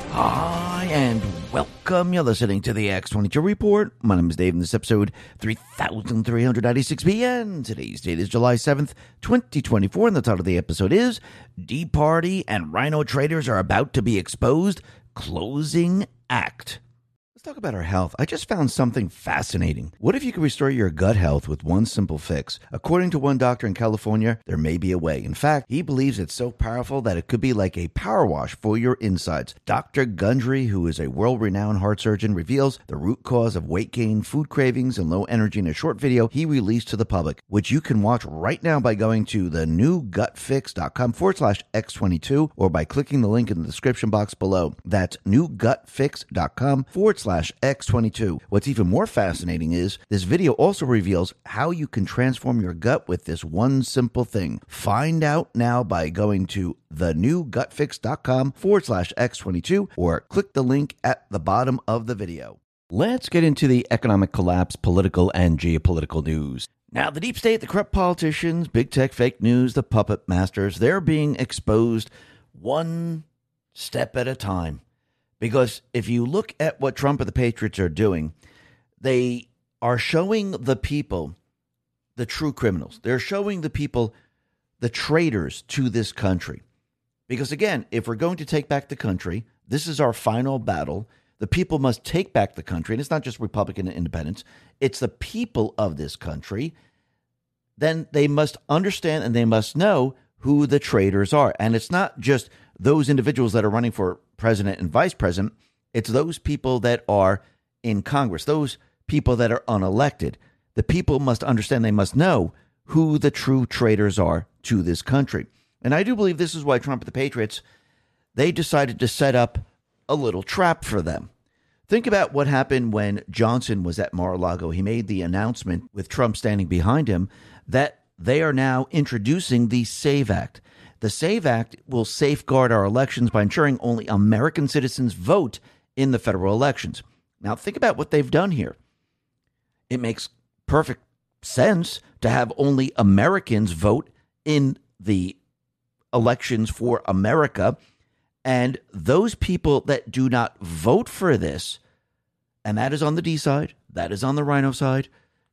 Hi, and welcome. You're listening to the X22 Report. My name is Dave, and this episode 3396 PN. Today's date is July 7th, 2024, and the title of the episode is D Party and Rhino Traders Are About to Be Exposed, Closing Act. Let's talk about our health. I just found something fascinating. What if you could restore your gut health with one simple fix? According to one doctor in California, there may be a way. In fact, he believes it's so powerful that it could be like a power wash for your insides. Dr. Gundry, who is a world-renowned heart surgeon, reveals the root cause of weight gain, food cravings, and low energy in a short video he released to the public, which you can watch right now by going to thenewgutfix.com/X22 or by clicking the link in the description box below. That's newgutfix.com/X22. What's even more fascinating is this video also reveals how you can transform your gut with this one simple thing. Find out now by going to thenewgutfix.com/X22 or click the link at the bottom of the video. Let's get into the economic collapse, political and geopolitical news. Now, the deep state, the corrupt politicians, big tech, fake news, the puppet masters, they're being exposed one step at a time. Because if you look at what Trump and the Patriots are doing, they are showing the people the true criminals. They're showing the people the traitors to this country. Because again, if we're going to take back the country, this is our final battle. The people must take back the country. And it's not just Republican and independents. It's the people of this country. Then they must understand and they must know who the traitors are. And it's not just those individuals that are running for president and vice president. It's those people that are in Congress, those people that are unelected. The people must understand, they must know who the true traitors are to this country. And I do believe this is why Trump and the Patriots, they decided to set up a little trap for them. Think about what happened when Johnson was at Mar-a-Lago. He made the announcement with Trump standing behind him that they are now introducing the SAVE Act. The SAVE Act will safeguard our elections by ensuring only American citizens vote in the federal elections. Now, think about what they've done here. It makes perfect sense to have only Americans vote in the elections for America. And those people that do not vote for this, and that is on the D side, that is on the Rhino side,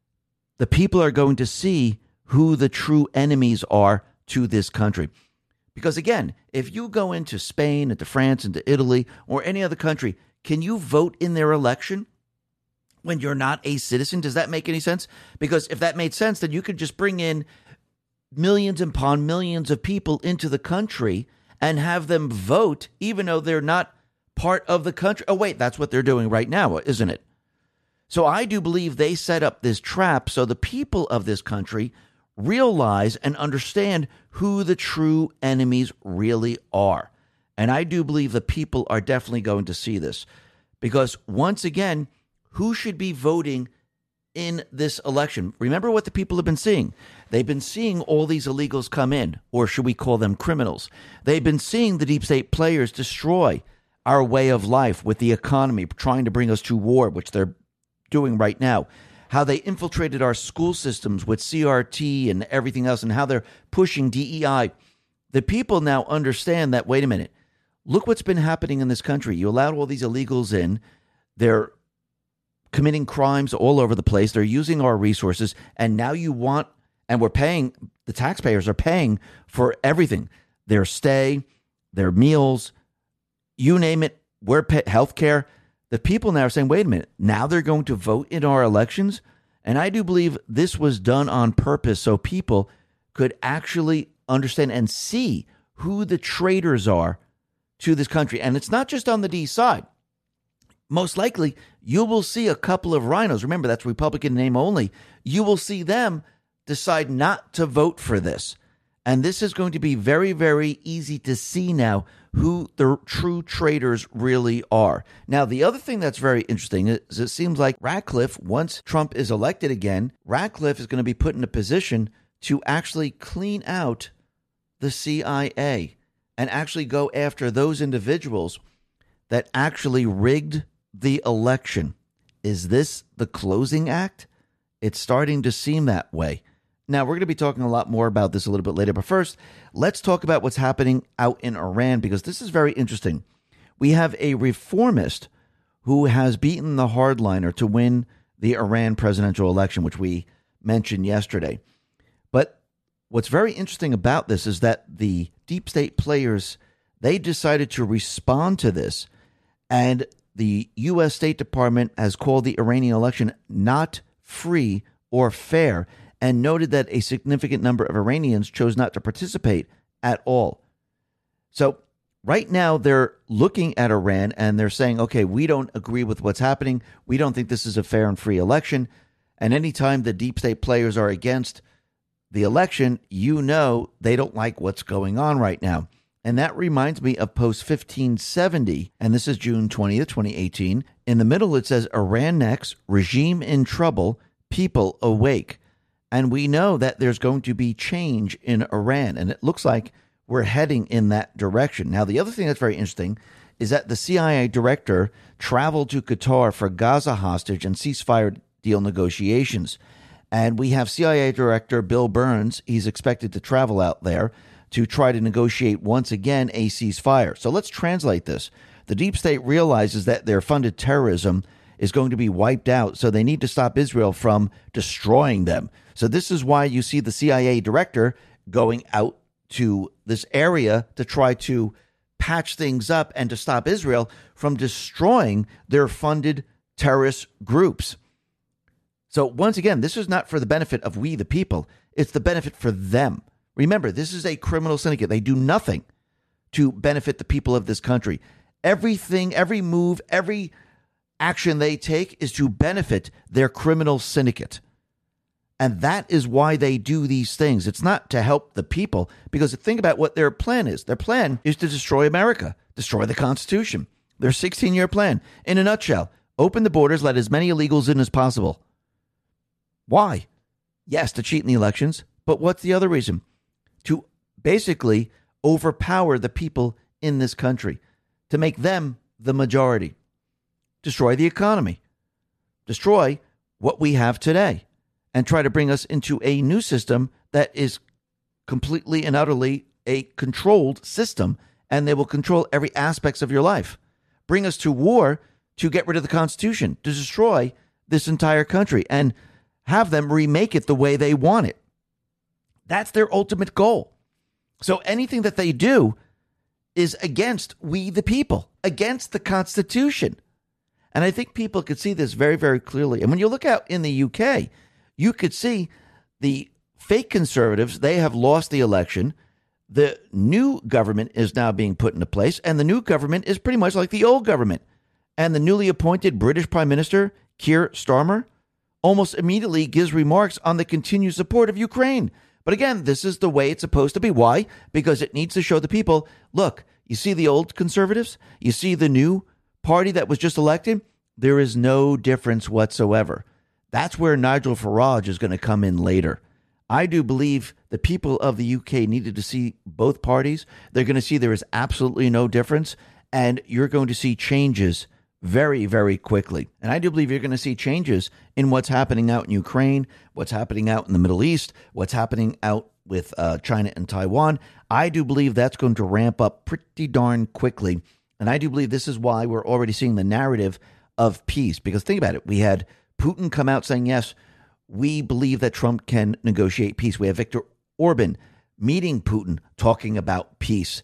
the people are going to see who the true enemies are to this country. Because again, if you go into Spain, into France, into Italy, or any other country, can you vote in their election when you're not a citizen? Does that make any sense? Because if that made sense, then you could just bring in millions upon millions of people into the country and have them vote, even though they're not part of the country. Oh, wait, that's what they're doing right now, isn't it? So I do believe they set up this trap so the people of this country realize and understand who the true enemies really are. And I do believe the people are definitely going to see this. Because once again, who should be voting in this election? Remember what the people have been seeing. They've been seeing all these illegals come in, or should we call them criminals? They've been seeing the deep state players destroy our way of life with the economy, trying to bring us to war, which they're doing right now. How they infiltrated our school systems with CRT and everything else, and how they're pushing DEI. The people now understand that, wait a minute, look what's been happening in this country. You allowed all these illegals in. They're committing crimes all over the place. They're using our resources. And now you want, and we're paying, the taxpayers are paying for everything. Their stay, their meals, you name it, we're health care. The people now are saying, wait a minute, now they're going to vote in our elections? And I do believe this was done on purpose so people could actually understand and see who the traitors are to this country. And it's not just on the D side. Most likely, you will see a couple of rhinos. Remember, that's Republican name only. You will see them decide not to vote for this. And this is going to be very, very easy to see now who the true traitors really are. Now, the other thing that's very interesting is it seems like Ratcliffe, once Trump is elected again, Ratcliffe is going to be put in a position to actually clean out the CIA and actually go after those individuals that actually rigged the election. Is this the closing act? It's starting to seem that way. Now, we're going to be talking a lot more about this a little bit later. But first, let's talk about what's happening out in Iran, because this is very interesting. We have a reformist who has beaten the hardliner to win the Iran presidential election, which we mentioned yesterday. But what's very interesting about this is that the deep state players, they decided to respond to this. And the U.S. State Department has called the Iranian election not free or fair and noted that a significant number of Iranians chose not to participate at all. So right now they're looking at Iran and they're saying, okay, we don't agree with what's happening. We don't think this is a fair and free election. And anytime the deep state players are against the election, you know they don't like what's going on right now. And that reminds me of Post 1570, and this is June 20th, 2018. In the middle, it says, Iran next, regime in trouble, people awake. And we know that there's going to be change in Iran, and it looks like we're heading in that direction. Now, the other thing that's very interesting is that the CIA director traveled to Qatar for Gaza hostage and ceasefire deal negotiations. And we have CIA Director Bill Burns. He's expected to travel out there to try to negotiate once again a ceasefire. So let's translate this. The deep state realizes that their funded terrorism is going to be wiped out, so they need to stop Israel from destroying them. So this is why you see the CIA director going out to this area to try to patch things up and to stop Israel from destroying their funded terrorist groups. So once again, this is not for the benefit of we the people. It's the benefit for them. Remember, this is a criminal syndicate. They do nothing to benefit the people of this country. Everything, every move, every action they take is to benefit their criminal syndicate. And that is why they do these things. It's not to help the people, because think about what their plan is. Their plan is to destroy America, destroy the Constitution. Their 16-year plan, in a nutshell, open the borders, let as many illegals in as possible. Why? Yes, to cheat in the elections, but what's the other reason? To basically overpower the people in this country, to make them the majority, destroy the economy, destroy what we have today, and try to bring us into a new system that is completely and utterly a controlled system, and they will control every aspect of your life. Bring us to war to get rid of the Constitution, to destroy this entire country, and have them remake it the way they want it. That's their ultimate goal. So anything that they do is against we the people, against the Constitution. And I think people could see this very, very clearly. And when you look out in the UK, you could see the fake conservatives, they have lost the election. The new government is now being put into place, and the new government is pretty much like the old government. And the newly appointed British Prime Minister, Keir Starmer, almost immediately gives remarks on the continued support of Ukraine. But again, this is the way it's supposed to be. Why? Because it needs to show the people, look, you see the old conservatives? You see the new party that was just elected? There is no difference whatsoever. That's where Nigel Farage is going to come in later. I do believe the people of the UK needed to see both parties. They're going to see there is absolutely no difference, and you're going to see changes very, very quickly. And I do believe you're going to see changes in what's happening out in Ukraine, what's happening out in the Middle East, what's happening out with China and Taiwan. I do believe that's going to ramp up pretty darn quickly. And I do believe this is why we're already seeing the narrative of peace. Because think about it. We had Putin come out saying, yes, we believe that Trump can negotiate peace. We have Viktor Orban meeting Putin, talking about peace.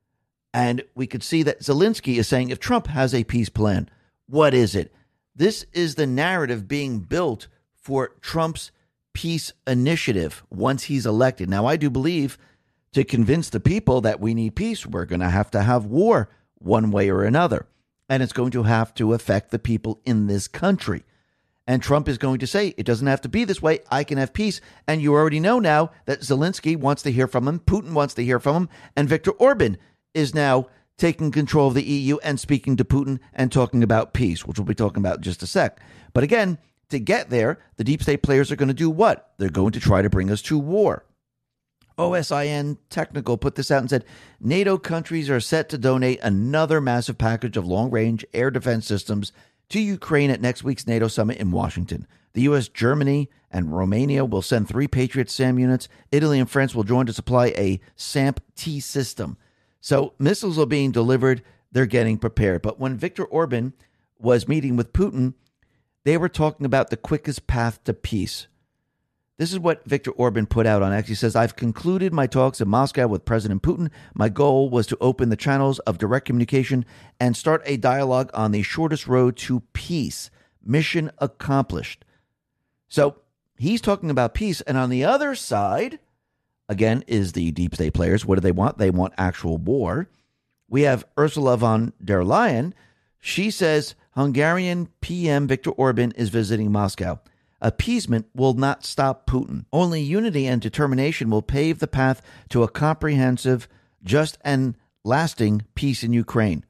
And we could see that Zelensky is saying, if Trump has a peace plan, what is it? This is the narrative being built for Trump's peace initiative once he's elected. Now, I do believe to convince the people that we need peace, we're going to have war one way or another. And it's going to have to affect the people in this country. And Trump is going to say, it doesn't have to be this way. I can have peace. And you already know now that Zelensky wants to hear from him. Putin wants to hear from him. And Viktor Orban is now taking control of the EU and speaking to Putin and talking about peace, which we'll be talking about in just a sec. But again, to get there, the deep state players are going to do what? They're going to try to bring us to war. OSIN Technical put this out and said, NATO countries are set to donate another massive package of long-range air defense systems to Ukraine at next week's NATO summit in Washington. The U.S., Germany, and Romania will send 3 Patriot SAM units. Italy and France will join to supply a SAMP-T system. So missiles are being delivered. they're getting prepared. But when Viktor Orban was meeting with Putin, they were talking about the quickest path to peace. This is what Viktor Orban put out on X. He says, I've concluded my talks in Moscow with President Putin. My goal was to open the channels of direct communication and start a dialogue on the shortest road to peace. Mission accomplished. So he's talking about peace. And on the other side, again, is the deep state players. What do they want? They want actual war. We have Ursula von der Leyen. She says Hungarian PM Viktor Orban is visiting Moscow. Appeasement will not stop Putin. Only unity and determination will pave the path to a comprehensive, just, and lasting peace in Ukraine.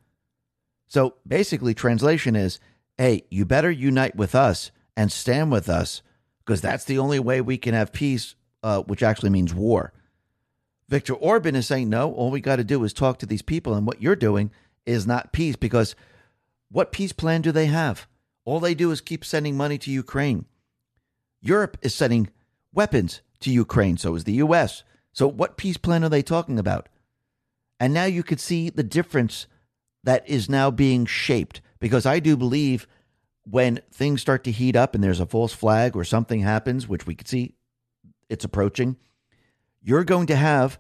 So basically, translation is, hey, you better unite with us and stand with us, because that's the only way we can have peace, which actually means war. Viktor Orban is saying, no, all we got to do is talk to these people, and what you're doing is not peace, because what peace plan do they have? All they do is keep sending money to Ukraine. Europe is sending weapons to Ukraine, so is the U.S. So what peace plan are they talking about? And now you could see the difference that is now being shaped, because I do believe when things start to heat up and there's a false flag or something happens, which we could see it's approaching, you're going to have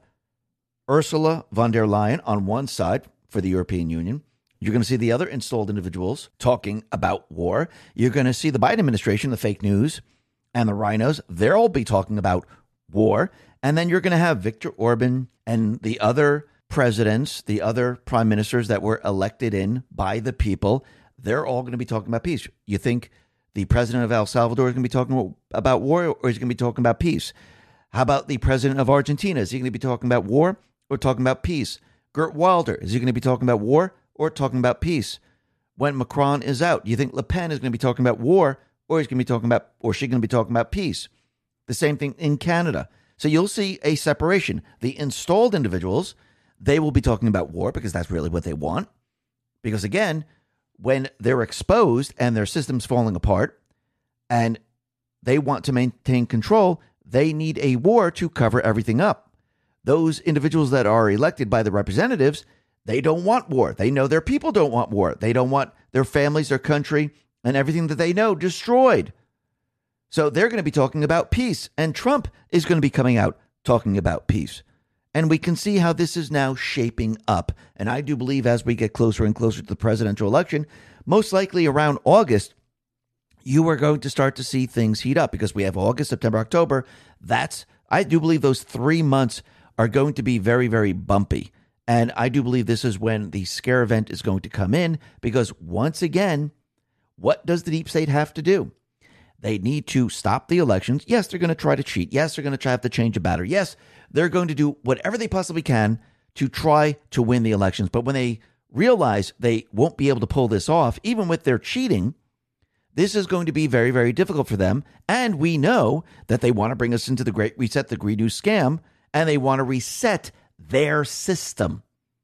Ursula von der Leyen on one side for the European Union. You're going to see the other installed individuals talking about war. You're going to see the Biden administration, the fake news, and the rhinos. They'll all be talking about war. And then you're going to have Viktor Orban and the other presidents, the other prime ministers that were elected in by the people. They're all going to be talking about peace. You think the president of El Salvador is going to be talking about war, or is he going to be talking about peace? How about the president of Argentina? Is he going to be talking about war or talking about peace? Gert Wilder, is he going to be talking about war or talking about peace? When Macron is out, do you think Le Pen is going to be talking about war, or he's going to be talking about, or she's going to be talking about peace? The same thing in Canada. So you'll see a separation. The installed individuals, they will be talking about war because that's really what they want. Because again, when they're exposed and their system's falling apart and they want to maintain control, they need a war to cover everything up. Those individuals that are elected by the representatives, they don't want war. They know their people don't want war. They don't want their families, their country, and everything that they know destroyed. So they're going to be talking about peace, and Trump is going to be coming out talking about peace. And we can see how this is now shaping up. And I do believe as we get closer and closer to the presidential election, most likely around August, you are going to start to see things heat up, because we have August, September, October. I do believe those 3 months are going to be very, very bumpy. And I do believe this is when the scare event is going to come in, because once again, what does the deep state have to do? They need to stop the elections. Yes, they're going to try to cheat. Yes, they're going to try to change a battery. Yes, they're going to do whatever they possibly can to try to win the elections. But when they realize they won't be able to pull this off, even with their cheating, this is going to be very, very difficult for them. And we know that they want to bring us into the Great Reset, the Green New Scam, and they want to reset their system.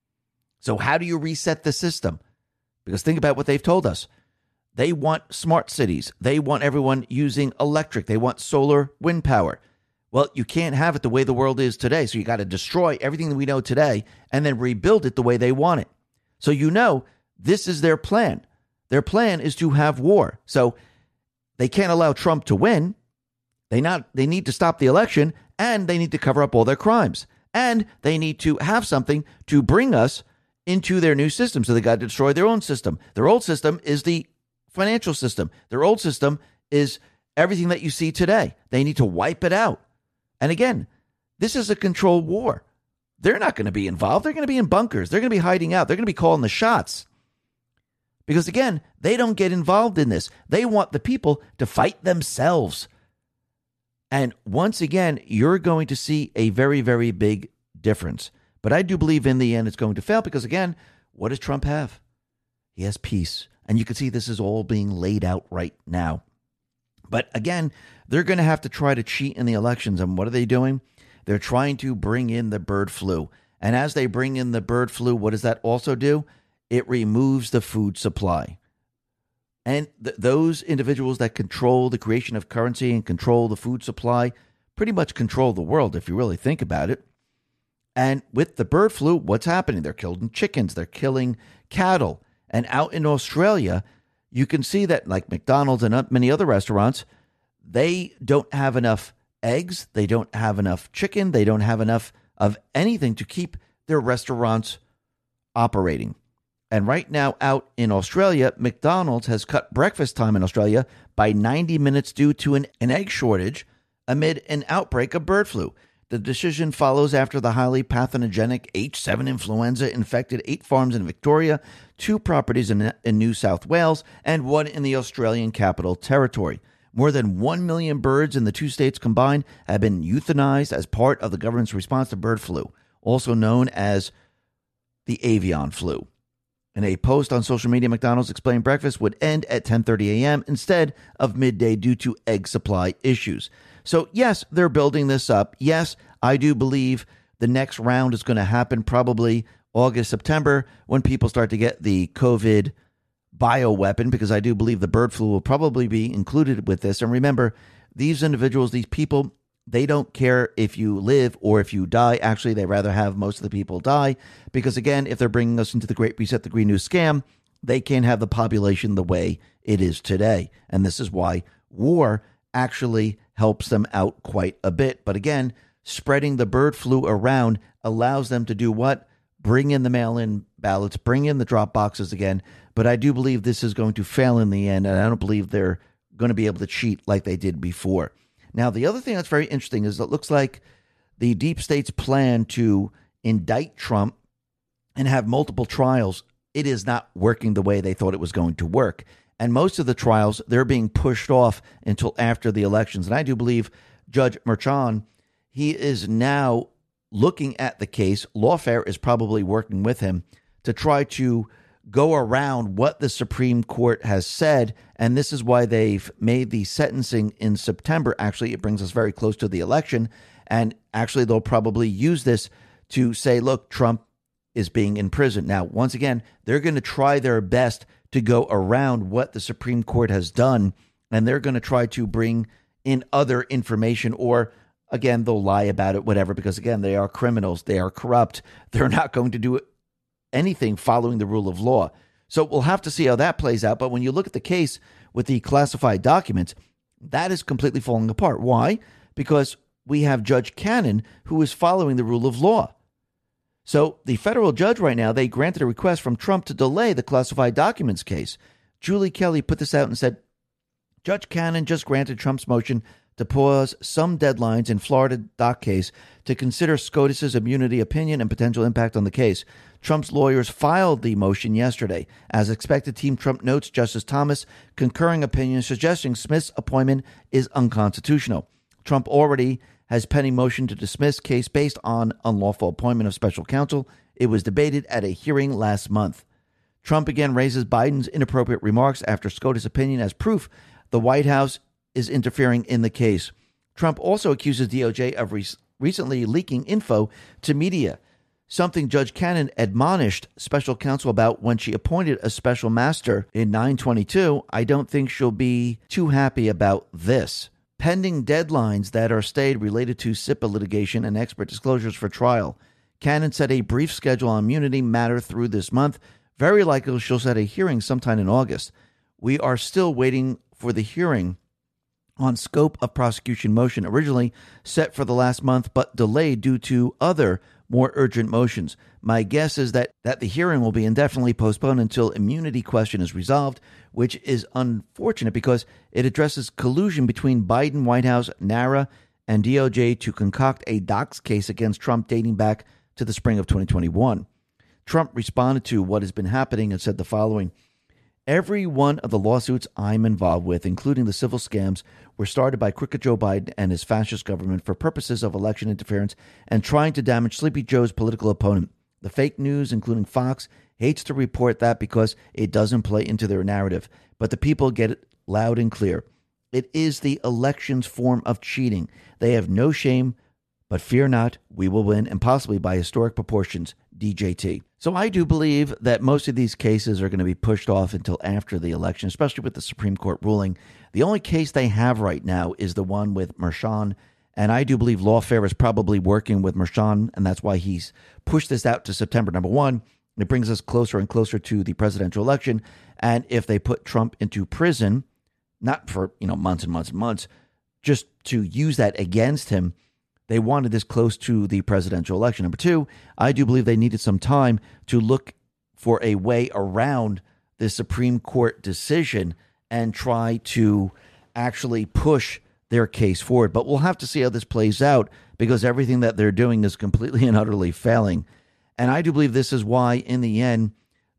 So how do you reset the system? Because think about what they've told us. They want smart cities. They want everyone using electric. They want solar, wind power. Well, you can't have it the way the world is today. So you got to destroy everything that we know today and then rebuild it the way they want it. So you know this is their plan. Their plan is to have war. So they can't allow Trump to win. They need to stop the election, and they need to cover up all their crimes. And they need to have something to bring us into their new system. So they got to destroy their own system. Their old system is the financial system. Their old system is everything that you see today. They need to wipe it out. And again, this is a controlled war. They're not going to be involved. They're going to be in bunkers. They're going to be hiding out. They're going to be calling the shots. Because again, they don't get involved in this. They want the people to fight themselves. And once again, you're going to see a very, very big difference. But I do believe in the end it's going to fail, because again, what does Trump have? He has peace. And you can see this is all being laid out right now. But again, they're going to have to try to cheat in the elections. And what are they doing? They're trying to bring in the bird flu. And as they bring in the bird flu, what does that also do? It removes the food supply. And those individuals that control the creation of currency and control the food supply pretty much control the world, if you really think about it. And with the bird flu, what's happening? They're killing chickens. They're killing cattle. And out in Australia, you can see that, like McDonald's and many other restaurants, they don't have enough eggs, they don't have enough chicken, they don't have enough of anything to keep their restaurants operating. And right now out in Australia, McDonald's has cut breakfast time in Australia by 90 minutes due to an egg shortage amid an outbreak of bird flu. The decision follows after the highly pathogenic H7 influenza infected 8 farms in Victoria, 2 properties in New South Wales, and 1 in the Australian Capital Territory. More than 1 million birds in the 2 states combined have been euthanized as part of the government's response to bird flu, also known as the avian flu. In a post on social media, McDonald's explained breakfast would end at 10:30 a.m. instead of midday due to egg supply issues. So, yes, they're building this up. Yes, I do believe the next round is going to happen probably August, September, when people start to get the COVID bioweapon, because I do believe the bird flu will probably be included with this. And remember, these individuals, these people, they don't care if you live or if you die. Actually, they rather have most of the people die because, again, if they're bringing us into the Great Reset, the Green New Scam, they can't have the population the way it is today. And this is why war actually helps them out quite a bit. But again, spreading the bird flu around allows them to do what? Bring in the mail-in ballots, bring in the drop boxes again. But I do believe this is going to fail in the end, and I don't believe they're going to be able to cheat like they did before. Now, the other thing that's very interesting is it looks like the deep state's plan to indict Trump and have multiple trials, it is not working the way they thought it was going to work. And most of the trials, they're being pushed off until after the elections. And I do believe Judge Merchan, he is now looking at the case. Lawfare is probably working with him to try to go around what the Supreme Court has said. And this is why they've made the sentencing in September. Actually, it brings us very close to the election. And actually, they'll probably use this to say, look, Trump is being imprisoned. Now, once again, they're going to try their best to go around what the Supreme Court has done. And they're going to try to bring in other information, or again, they'll lie about it, whatever, because again, they are criminals. They are corrupt. They're not going to do anything following the rule of law. So we'll have to see how that plays out. But when you look at the case with the classified documents, that is completely falling apart. Why? Because we have Judge Cannon, who is following the rule of law. So the federal judge right now, they granted a request from Trump to delay the classified documents case. Julie Kelly put this out and said, Judge Cannon just granted Trump's motion to pause some deadlines in Florida doc case to consider SCOTUS's immunity opinion and potential impact on the case. Trump's lawyers filed the motion yesterday. As expected, Team Trump notes Justice Thomas' concurring opinion suggesting Smith's appointment is unconstitutional. Trump already has pending motion to dismiss case based on unlawful appointment of special counsel. It was debated at a hearing last month. Trump again raises Biden's inappropriate remarks after SCOTUS opinion as proof the White House is interfering in the case. Trump also accuses DOJ of recently leaking info to media, something Judge Cannon admonished special counsel about when she appointed a special master in 9/22. I don't think she'll be too happy about this. Pending deadlines that are stayed related to SIPA litigation and expert disclosures for trial. Cannon set a brief schedule on immunity matter through this month. Very likely she'll set a hearing sometime in August. We are still waiting for the hearing on scope of prosecution motion, originally set for the last month, but delayed due to other more urgent motions. My guess is that the hearing will be indefinitely postponed until immunity question is resolved, which is unfortunate because it addresses collusion between Biden, White House, NARA, and DOJ to concoct a dox case against Trump dating back to the spring of 2021. Trump responded to what has been happening and said the following: every one of the lawsuits I'm involved with, including the civil scams, were started by crooked Joe Biden and his fascist government for purposes of election interference and trying to damage Sleepy Joe's political opponent. The fake news, including Fox, hates to report that because it doesn't play into their narrative. But the people get it loud and clear. It is the election's form of cheating. They have no shame, but fear not, we will win, and possibly by historic proportions, DJT. So I do believe that most of these cases are going to be pushed off until after the election, especially with the Supreme Court ruling. The only case they have right now is the one with Merchan, and I do believe Lawfare is probably working with Merchan, and that's why he's pushed this out to September. Number one, It brings us closer and closer to the presidential election. And if they put Trump into prison, not for months and months and months, just to use that against him, they wanted this close to the presidential election. Number two, I do believe they needed some time to look for a way around the Supreme Court decision and try to actually push their case forward. But we'll have to see how this plays out, because everything that they're doing is completely and utterly failing. And I do believe this is why, in the end,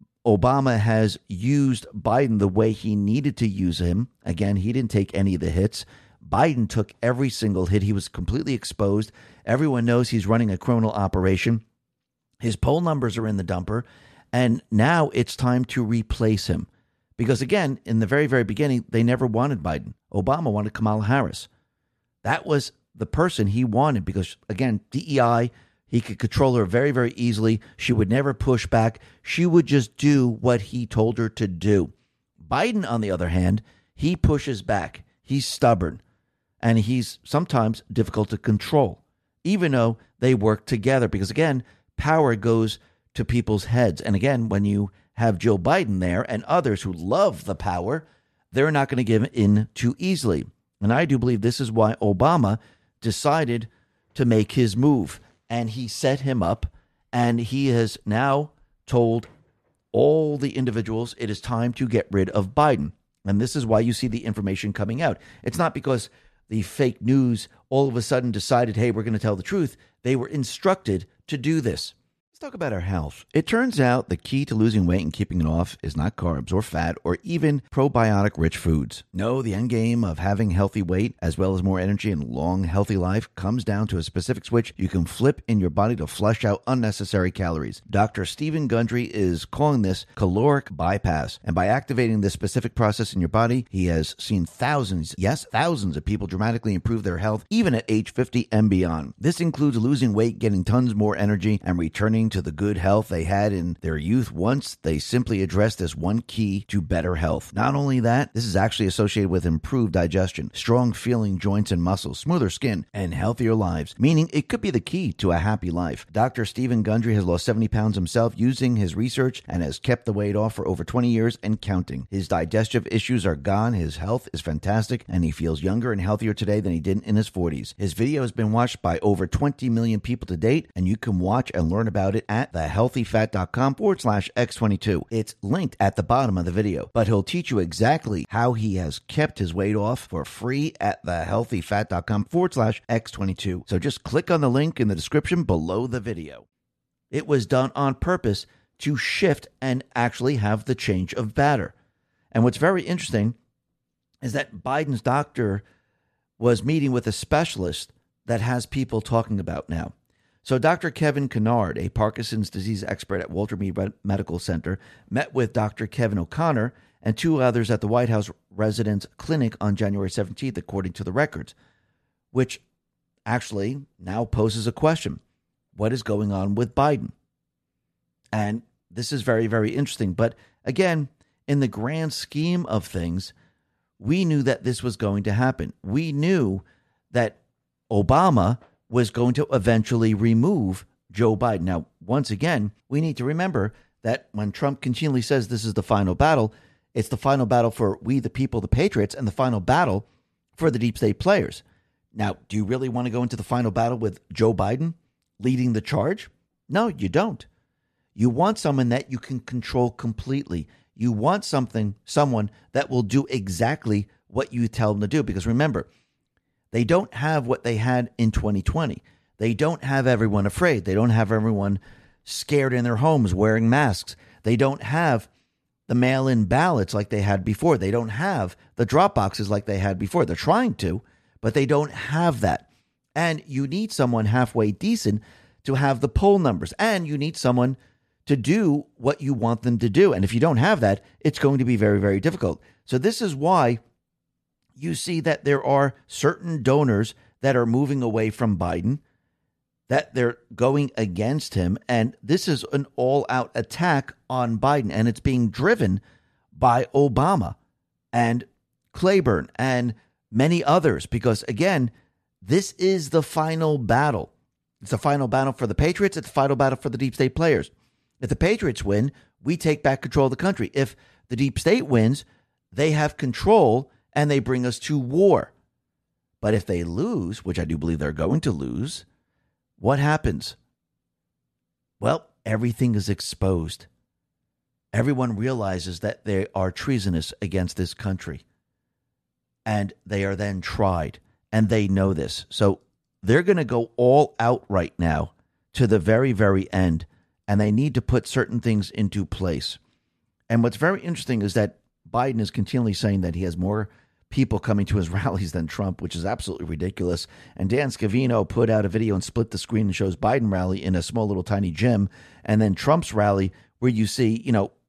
Obama has used Biden the way he needed to use him. Again, he didn't take any of the hits. Biden took every single hit. He was completely exposed. Everyone knows he's running a criminal operation. His poll numbers are in the dumper. And now it's time to replace him. Because again, in the very, very beginning, they never wanted Biden. Obama wanted Kamala Harris. That was the person he wanted because, again, DEI, he could control her very, very easily. She would never push back. She would just do what he told her to do. Biden, on the other hand, he pushes back. He's stubborn. And he's sometimes difficult to control, even though they work together. Because, again, power goes to people's heads. And again, when you have Joe Biden there and others who love the power, they're not going to give in too easily. And I do believe this is why Obama decided to make his move. And he set him up, and he has now told all the individuals it is time to get rid of Biden. And this is why you see the information coming out. It's not because the fake news all of a sudden decided, hey, we're going to tell the truth. They were instructed to do this. Let's talk about our health. It turns out the key to losing weight and keeping it off is not carbs or fat or even probiotic-rich foods. No, the end game of having healthy weight as well as more energy and long, healthy life comes down to a specific switch you can flip in your body to flush out unnecessary calories. Dr. Stephen Gundry is calling this caloric bypass. And by activating this specific process in your body, he has seen thousands, yes, thousands of people dramatically improve their health, even at age 50 and beyond. This includes losing weight, getting tons more energy, and returning to the good health they had in their youth once they simply addressed this one key to better health. Not only that, this is actually associated with improved digestion, strong feeling joints and muscles, smoother skin, and healthier lives, meaning it could be the key to a happy life. Dr. Stephen Gundry has lost 70 pounds himself using his research and has kept the weight off for over 20 years and counting. His digestive issues are gone, his health is fantastic, and he feels younger and healthier today than he did in his 40s. His video has been watched by over 20 million people to date, and you can watch and learn about it at thehealthyfat.com/X22. It's linked at the bottom of the video, but he'll teach you exactly how he has kept his weight off for free at thehealthyfat.com/X22. So just click on the link in the description below the video. It was done on purpose to shift and actually have the change of batter. And what's very interesting is that Biden's doctor was meeting with a specialist that has people talking about now. So Dr. Kevin Kennard, a Parkinson's disease expert at Walter Mead Medical Center, met with Dr. Kevin O'Connor and two others at the White House Residence Clinic on January 17th, according to the records, which actually now poses a question. What is going on with Biden? And this is very, very interesting. But again, in the grand scheme of things, we knew that this was going to happen. We knew that Obama was going to eventually remove Joe Biden. Now, once again, we need to remember that when Trump continually says this is the final battle, it's the final battle for we, the people, the patriots, and the final battle for the deep state players. Now, do you really want to go into the final battle with Joe Biden leading the charge? No, you don't. You want someone that you can control completely. You want someone that will do exactly what you tell them to do. Because remember, they don't have what they had in 2020. They don't have everyone afraid. They don't have everyone scared in their homes wearing masks. They don't have the mail-in ballots like they had before. They don't have the drop boxes like they had before. They're trying to, but they don't have that. And you need someone halfway decent to have the poll numbers. And you need someone to do what you want them to do. And if you don't have that, it's going to be very, very difficult. So this is why you see that there are certain donors that are moving away from Biden, that they're going against him. And this is an all-out attack on Biden. And it's being driven by Obama and Claiborne and many others. Because, again, this is the final battle. It's the final battle for the patriots. It's the final battle for the deep state players. If the Patriots win, we take back control of the country. If the deep state wins, they have control and they bring us to war. But if they lose, which I do believe they're going to lose, what happens? Well, everything is exposed. Everyone realizes that they are treasonous against this country. And they are then tried. And they know this. So they're going to go all out right now to the very, very end. And they need to put certain things into place. And what's very interesting is that Biden is continually saying that he has more people coming to his rallies than Trump, which is absolutely ridiculous. And Dan Scavino put out a video and split the screen and shows Biden rally in a small little tiny gym. And then Trump's rally where you see,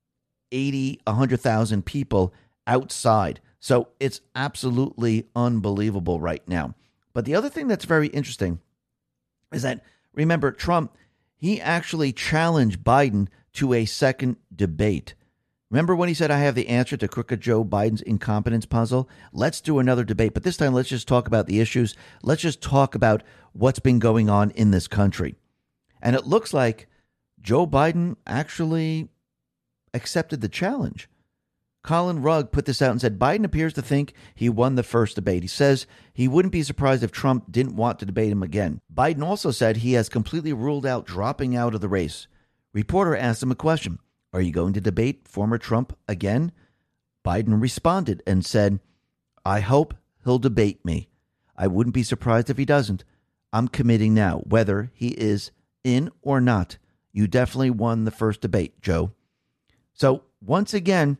80, 100,000 people outside. So it's absolutely unbelievable right now. But the other thing that's very interesting is that, remember, Trump, he actually challenged Biden to a second debate. Remember when he said, I have the answer to crooked Joe Biden's incompetence puzzle? Let's do another debate. But this time, let's just talk about the issues. Let's just talk about what's been going on in this country. And it looks like Joe Biden actually accepted the challenge. Colin Rugg put this out and said, Biden appears to think he won the first debate. He says he wouldn't be surprised if Trump didn't want to debate him again. Biden also said he has completely ruled out dropping out of the race. Reporter asked him a question. Are you going to debate former Trump again? Biden responded and said, I hope he'll debate me. I wouldn't be surprised if he doesn't. I'm committing now, whether he is in or not. You definitely won the first debate, Joe. So once again,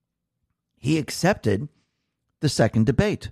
he accepted the second debate.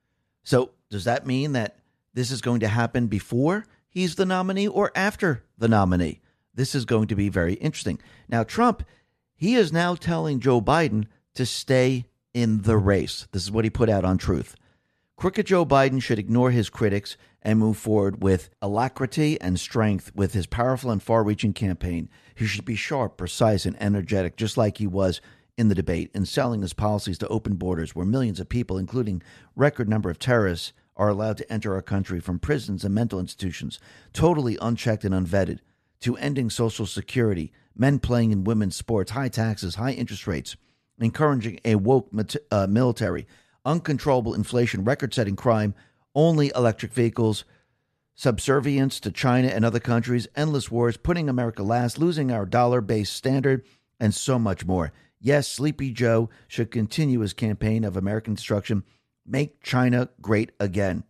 So does that mean that this is going to happen before he's the nominee or after the nominee? This is going to be very interesting. Now, Trump, he is now telling Joe Biden to stay in the race. This is what he put out on Truth. Crooked Joe Biden should ignore his critics and move forward with alacrity and strength with his powerful and far-reaching campaign. He should be sharp, precise, and energetic, just like he was in the debate, in selling his policies to open borders where millions of people, including record number of terrorists, are allowed to enter our country from prisons and mental institutions, totally unchecked and unvetted, to ending Social Security, men playing in women's sports, high taxes, high interest rates, encouraging a woke military, uncontrollable inflation, record-setting crime, only electric vehicles, subservience to China and other countries, endless wars, putting America last, losing our dollar-based standard, and so much more. Yes, Sleepy Joe should continue his campaign of American destruction, make China great again.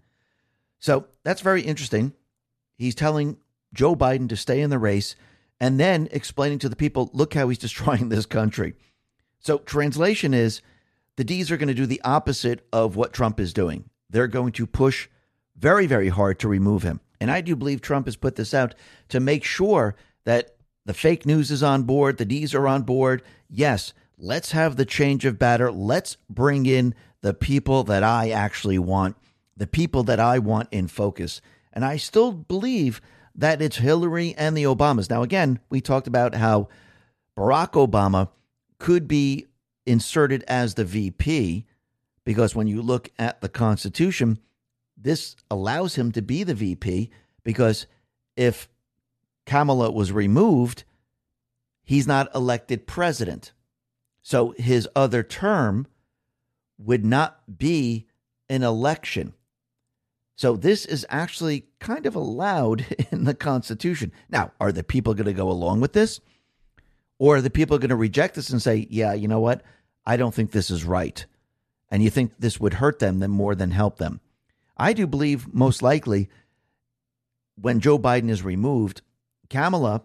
So that's very interesting. He's telling Joe Biden to stay in the race and then explaining to the people, look how he's destroying this country. So translation is the D's are going to do the opposite of what Trump is doing. They're going to push very, very hard to remove him. And I do believe Trump has put this out to make sure that the fake news is on board. The D's are on board. Yes, let's have the change of batter. Let's bring in the people that I actually want, the people that I want in focus. And I still believe that it's Hillary and the Obamas. Now, again, we talked about how Barack Obama could be inserted as the VP because when you look at the Constitution, this allows him to be the VP because if Kamala was removed, he's not elected president. So his other term would not be an election. So this is actually kind of allowed in the Constitution. Now, are the people going to go along with this? Or are the people going to reject this and say, yeah, you know what? I don't think this is right. And you think this would hurt them more than help them. I do believe most likely when Joe Biden is removed, Kamala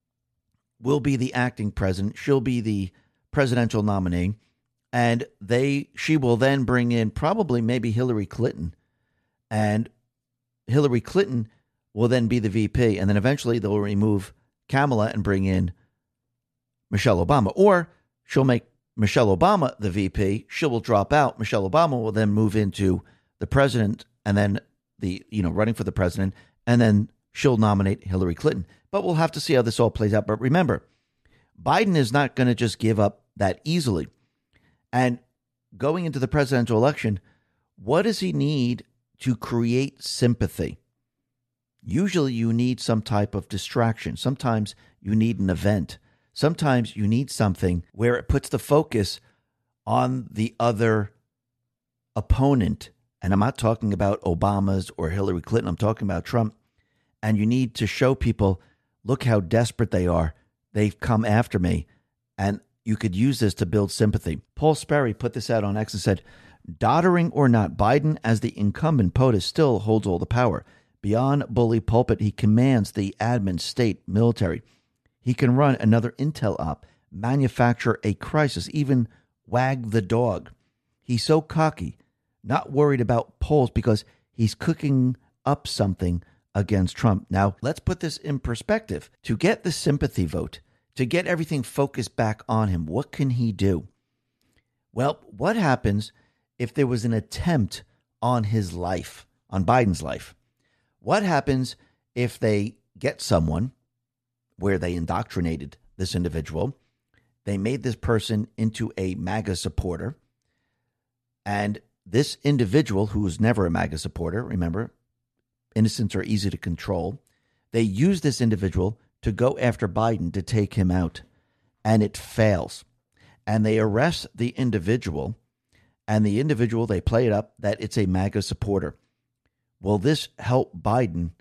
will be the acting president. She'll be the presidential nominee. And she will then bring in probably maybe Hillary Clinton. And Hillary Clinton will then be the VP. And then eventually they'll remove Kamala and bring in Michelle Obama. Or she'll make Michelle Obama the VP. She will drop out. Michelle Obama will then move into the president and then running for the president. And then she'll nominate Hillary Clinton. But we'll have to see how this all plays out. But remember, Biden is not going to just give up that easily. And going into the presidential election, what does he need to create sympathy? Usually you need some type of distraction. Sometimes you need an event. Sometimes you need something where it puts the focus on the other opponent. And I'm not talking about Obama's or Hillary Clinton. I'm talking about Trump. And you need to show people, look how desperate they are. They've come after me. And you could use this to build sympathy. Paul Sperry put this out on X and said, doddering or not, Biden, as the incumbent POTUS, still holds all the power. Beyond bully pulpit, he commands the admin, state, military. He can run another intel op, manufacture a crisis, even wag the dog. He's so cocky, not worried about polls because he's cooking up something against Trump. Now, let's put this in perspective. To get the sympathy vote, to get everything focused back on him, what can he do? Well, what happens if there was an attempt on his life, on Biden's life? What happens if they get someone where they indoctrinated this individual, they made this person into a MAGA supporter, and this individual, who was never a MAGA supporter, remember, innocents are easy to control, they use this individual to go after Biden to take him out, and it fails. And they arrest the individual, and the individual, they play it up that it's a MAGA supporter. Will this help Biden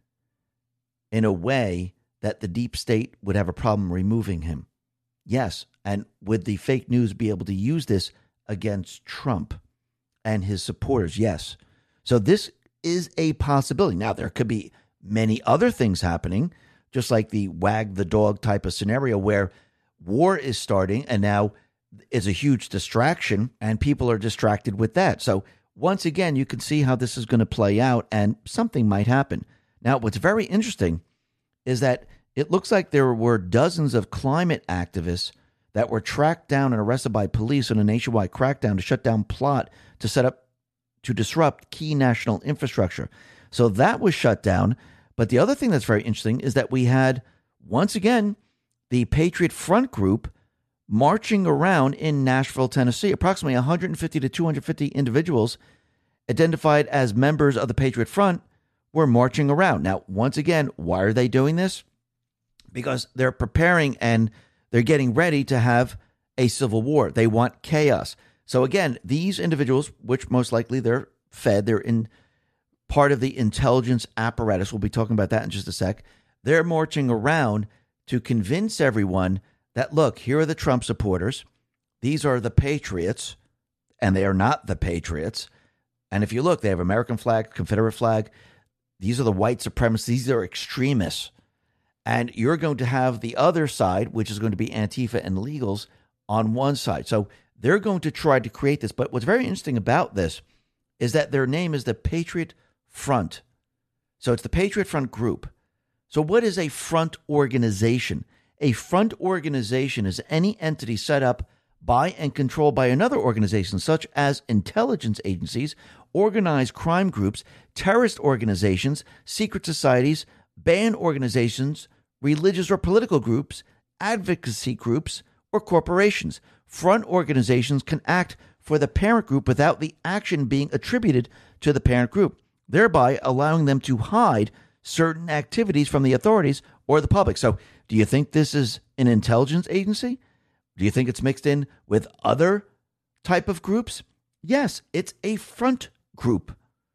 in a way that the deep state would have a problem removing him? Yes. And would the fake news be able to use this against Trump and his supporters? Yes. So this is a possibility. Now, there could be many other things happening, just like the wag the dog type of scenario where war is starting and now is a huge distraction and people are distracted with that. So once again, you can see how this is going to play out and something might happen. Now, what's very interesting is that it looks like there were dozens of climate activists that were tracked down and arrested by police in a nationwide crackdown to shut down plot to set up to disrupt key national infrastructure. So that was shut down. But the other thing that's very interesting is that we had, once again, the Patriot Front group marching around in Nashville, Tennessee. Approximately 150 to 250 individuals identified as members of the Patriot Front were marching around. Now, once again, why are they doing this? Because they're preparing and they're getting ready to have a civil war. They want chaos. So again, these individuals, which most likely they're fed, they're in part of the intelligence apparatus. We'll be talking about that in just a sec. They're marching around to convince everyone that, look, here are the Trump supporters. These are the patriots, and they are not the patriots. And if you look, they have American flag, Confederate flag. These are the white supremacists. These are extremists. And you're going to have the other side, which is going to be Antifa and illegals, on one side. So they're going to try to create this. But what's very interesting about this is that their name is the Patriot Front. So it's the Patriot Front group. So what is a front organization? A front organization is any entity set up by and controlled by another organization, such as intelligence agencies, organized crime groups, terrorist organizations, secret societies, band organizations, religious or political groups, advocacy groups, or corporations. Front organizations can act for the parent group without the action being attributed to the parent group, thereby allowing them to hide certain activities from the authorities or the public. So do you think this is an intelligence agency? Do you think it's mixed in with other type of groups? Yes, it's a front group.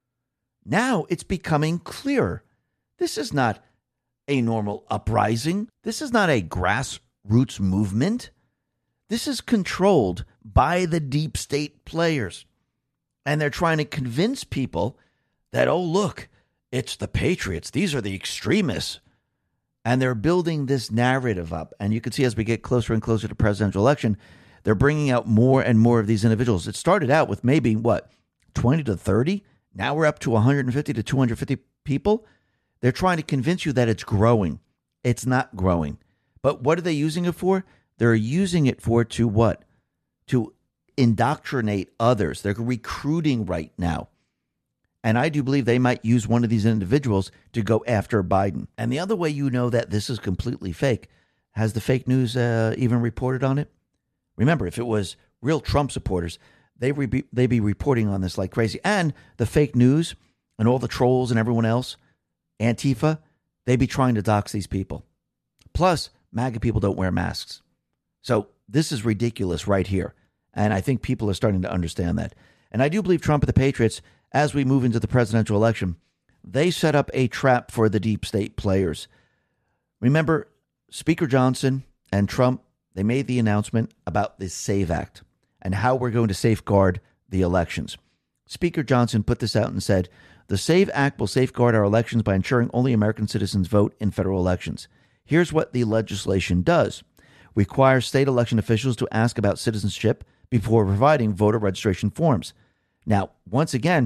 Now it's becoming clearer. This is not a normal uprising. This is not a grassroots movement. This is controlled by the deep state players. And they're trying to convince people that, oh, look, it's the patriots. These are the extremists. And they're building this narrative up. And you can see as we get closer and closer to presidential election, they're bringing out more and more of these individuals. It started out with maybe, 20 to 30? Now we're up to 150 to 250 people. They're trying to convince you that it's growing. It's not growing. But what are they using it for? They're using it for to what? To indoctrinate others. They're recruiting right now. And I do believe they might use one of these individuals to go after Biden. And the other way you know that this is completely fake, has the fake news even reported on it? Remember, if it was real Trump supporters, they'd be reporting on this like crazy. And the fake news and all the trolls and everyone else, Antifa, they'd be trying to dox these people. Plus, MAGA people don't wear masks. So this is ridiculous right here. And I think people are starting to understand that. And I do believe Trump and the Patriots, as we move into the presidential election, they set up a trap for the deep state players. Remember, Speaker Johnson and Trump, they made the announcement about this SAVE Act and how we're going to safeguard the elections. Speaker Johnson put this out and said, the SAVE Act will safeguard our elections by ensuring only American citizens vote in federal elections. Here's what the legislation does. Requires state election officials to ask about citizenship before providing voter registration forms. Now, once again,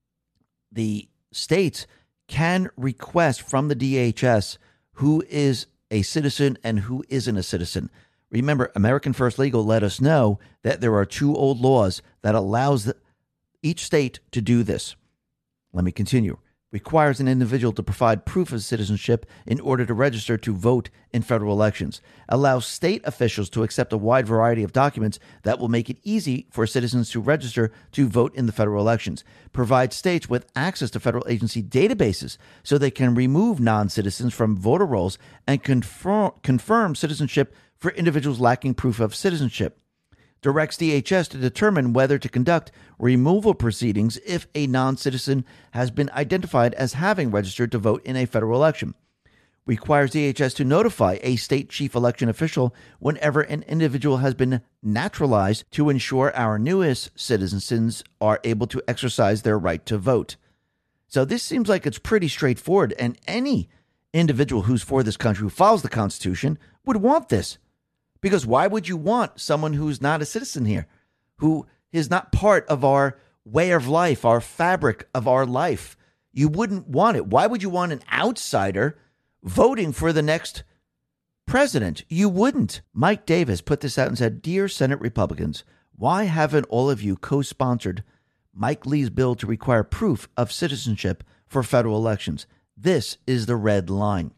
the states can request from the DHS who is a citizen and who isn't a citizen. Remember, American First Legal let us know that there are two old laws that allows each state to do this. Let me continue. Requires an individual to provide proof of citizenship in order to register to vote in federal elections. Allows state officials to accept a wide variety of documents that will make it easy for citizens to register to vote in the federal elections. Provides states with access to federal agency databases so they can remove non-citizens from voter rolls and confirm citizenship for individuals lacking proof of citizenship. Directs DHS to determine whether to conduct removal proceedings if a non-citizen has been identified as having registered to vote in a federal election. Requires DHS to notify a state chief election official whenever an individual has been naturalized to ensure our newest citizens are able to exercise their right to vote. So this seems like it's pretty straightforward, and any individual who's for this country, who follows the Constitution, would want this. Because why would you want someone who's not a citizen here, who is not part of our way of life, our fabric of our life? You wouldn't want it. Why would you want an outsider voting for the next president? You wouldn't. Mike Davis put this out and said, Dear Senate Republicans, why haven't all of you co-sponsored Mike Lee's bill to require proof of citizenship for federal elections? This is the red line.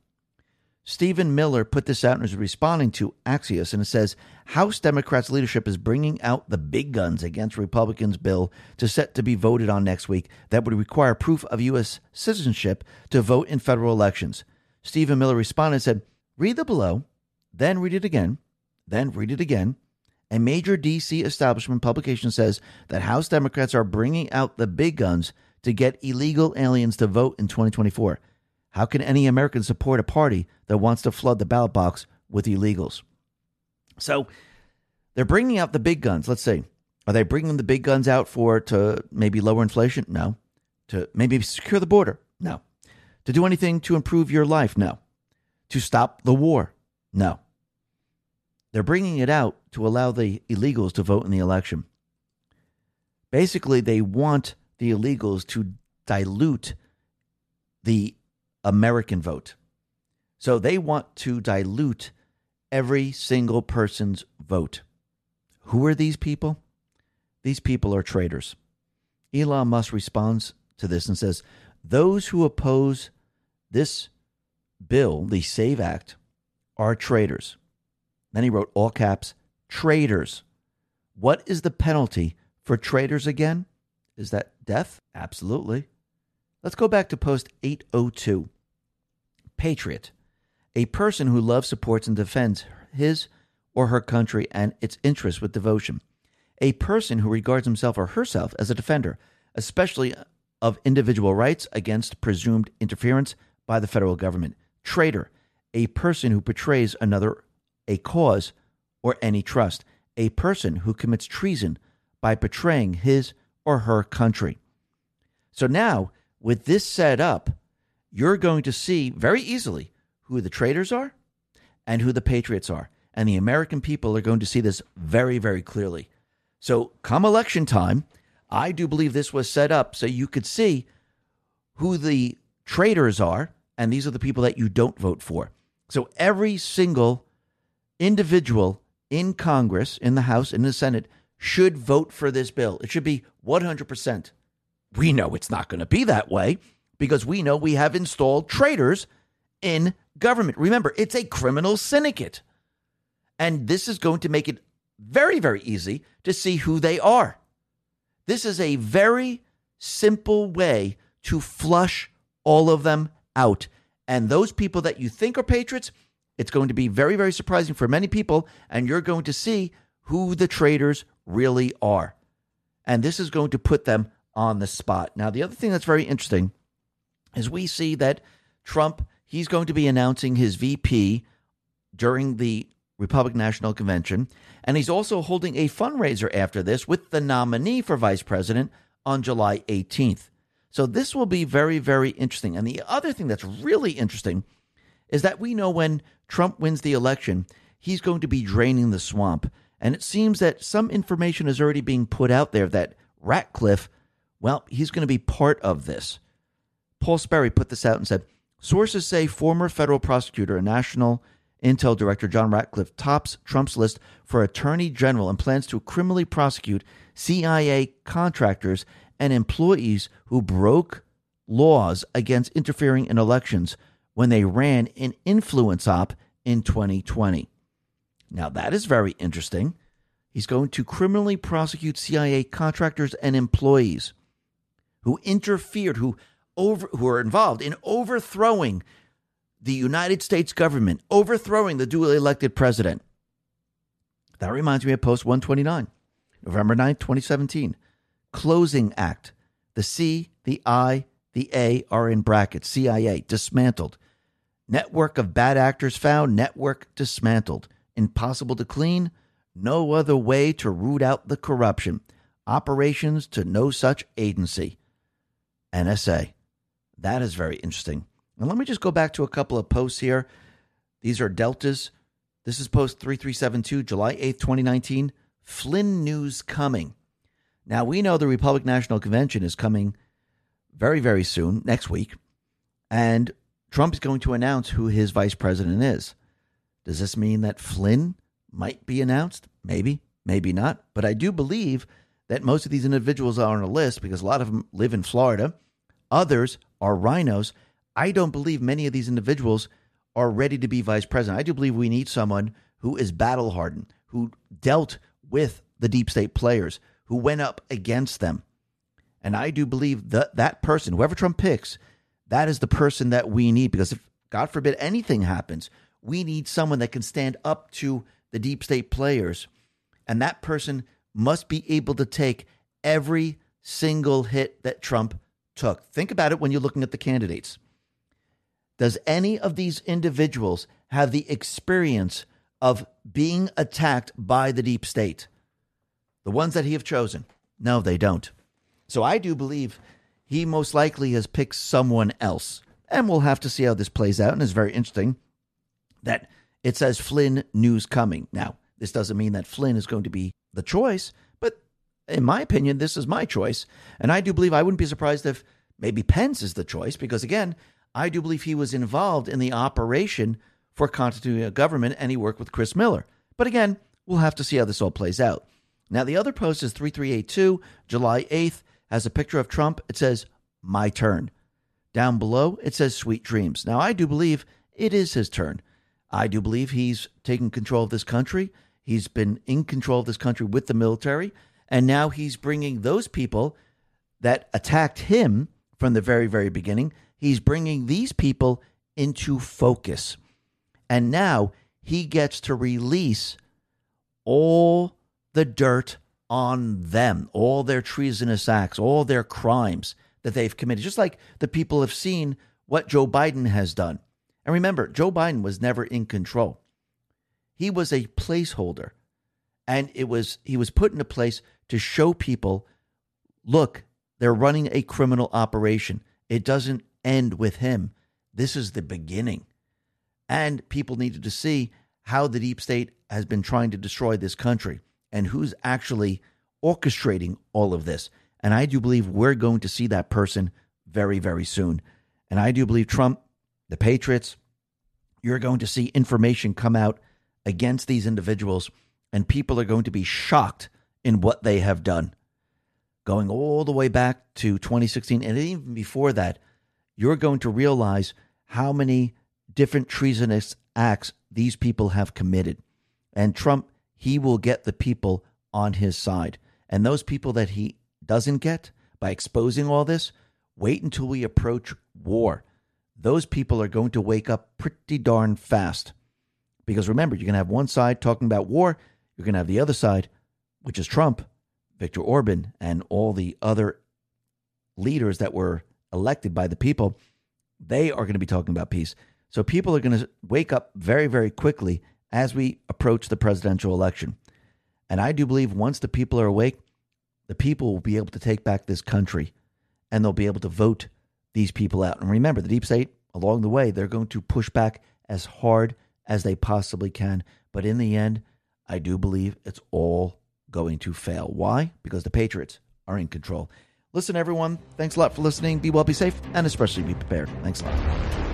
Stephen Miller put this out and is responding to Axios, and it says, House Democrats leadership is bringing out the big guns against Republicans' bill set to be voted on next week that would require proof of U.S. citizenship to vote in federal elections. Stephen Miller responded and said, read the below, then read it again, then read it again. A major D.C. establishment publication says that House Democrats are bringing out the big guns to get illegal aliens to vote in 2024. How can any American support a party that wants to flood the ballot box with illegals? So they're bringing out the big guns. Let's see. Are they bringing the big guns out to maybe lower inflation? No. To maybe secure the border? No. To do anything to improve your life? No. To stop the war? No. They're bringing it out to allow the illegals to vote in the election. Basically, they want the illegals to dilute the American vote. So they want to dilute every single person's vote. Who are these people? These people are traitors. Elon Musk responds to this and says, those who oppose this bill, the SAVE Act, are traitors. Then he wrote all caps, traitors. What is the penalty for traitors again? Is that death? Absolutely. Let's go back to post 802. Patriot, a person who loves, supports, and defends his or her country and its interests with devotion. A person who regards himself or herself as a defender, especially of individual rights against presumed interference by the federal government. Traitor, a person who betrays another, a cause, or any trust. A person who commits treason by betraying his or her country. So now, with this set up, you're going to see very easily who the traitors are and who the patriots are. And the American people are going to see this very, very clearly. So come election time, I do believe this was set up so you could see who the traitors are, and these are the people that you don't vote for. So every single individual in Congress, in the House, in the Senate, should vote for this bill. It should be 100%. We know it's not going to be that way because we know we have installed traitors in government. Remember, it's a criminal syndicate. And this is going to make it very, very easy to see who they are. This is a very simple way to flush all of them out. And those people that you think are patriots, It's going to be very, very surprising for many people, and you're going to see who the traitors really are. And this is going to put them on the spot. Now, the other thing that's very interesting is we see that Trump, he's going to be announcing his VP during the Republican National Convention, and he's also holding a fundraiser after this with the nominee for vice president on July 18th. So this will be very, very interesting. And the other thing that's really interesting is that we know when Trump wins the election, he's going to be draining the swamp. And it seems that some information is already being put out there that Ratcliffe, well, he's going to be part of this. Paul Sperry put this out and said, sources say former federal prosecutor and National Intel Director John Ratcliffe tops Trump's list for Attorney General and plans to criminally prosecute CIA contractors and employees who broke laws against interfering in elections when they ran an influence op in 2020. Now, that is very interesting. He's going to criminally prosecute CIA contractors and employees who interfered, who are involved in overthrowing the United States government, overthrowing the duly elected president. That reminds me of Post 129, November 9th, 2017. Closing Act. The C, the I, the A are in brackets. CIA, dismantled. Network of bad actors found, network dismantled. Impossible to clean, no other way to root out the corruption. Operations to no such agency. NSA. That is very interesting. And let me just go back to a couple of posts here. These are Deltas. This is post 3372, July 8th, 2019. Flynn news coming. Now, we know the Republican National Convention is coming very, very soon, next week. And Trump is going to announce who his vice president is. Does this mean that Flynn might be announced? Maybe, maybe not. But I do believe that most of these individuals are on a list because a lot of them live in Florida. Others are rhinos. I don't believe many of these individuals are ready to be vice president. I do believe we need someone who is battle hardened, who dealt with the deep state players, who went up against them. And I do believe that that person, whoever Trump picks, that is the person that we need. Because if, God forbid, anything happens, we need someone that can stand up to the deep state players. And that person must be able to take every single hit that Trump took. Think about it when you're looking at the candidates. Does any of these individuals have the experience of being attacked by the deep state? The ones that he have chosen? No, they don't. So I do believe he most likely has picked someone else. And we'll have to see how this plays out. And it's very interesting that it says Flynn news coming. Now, this doesn't mean that Flynn is going to be the choice, but in my opinion, this is my choice. And I do believe I wouldn't be surprised if maybe Pence is the choice, because again, I do believe he was involved in the operation for continuity of government and he worked with Chris Miller. But again, we'll have to see how this all plays out. Now, the other post is 3382, July 8th, has a picture of Trump. It says, my turn. Down below, it says, sweet dreams. Now, I do believe it is his turn. I do believe he's taken control of this country. He's been in control of this country with the military. And now he's bringing those people that attacked him from the very, very beginning. He's bringing these people into focus. And now he gets to release all the dirt on them, all their treasonous acts, all their crimes that they've committed, just like the people have seen what Joe Biden has done. And remember, Joe Biden was never in control. He was a placeholder, and he was put into place to show people, look, they're running a criminal operation. It doesn't end with him. This is the beginning. And people needed to see how the deep state has been trying to destroy this country and who's actually orchestrating all of this. And I do believe we're going to see that person very, very soon. And I do believe Trump, the Patriots, you're going to see information come out against these individuals, and people are going to be shocked in what they have done. Going all the way back to 2016, and even before that, you're going to realize how many different treasonous acts these people have committed. And Trump, he will get the people on his side. And those people that he doesn't get, by exposing all this, wait until we approach war. Those people are going to wake up pretty darn fast. Because remember, you're going to have one side talking about war. You're going to have the other side, which is Trump, Viktor Orban, and all the other leaders that were elected by the people. They are going to be talking about peace. So people are going to wake up very, very quickly as we approach the presidential election. And I do believe once the people are awake, the people will be able to take back this country and they'll be able to vote these people out. And remember, the deep state, along the way, they're going to push back as hard as they possibly can. But in the end, I do believe it's all going to fail. Why? Because the patriots are in control. Listen, everyone, thanks a lot for listening. Be well, be safe, and especially be prepared. Thanks a lot.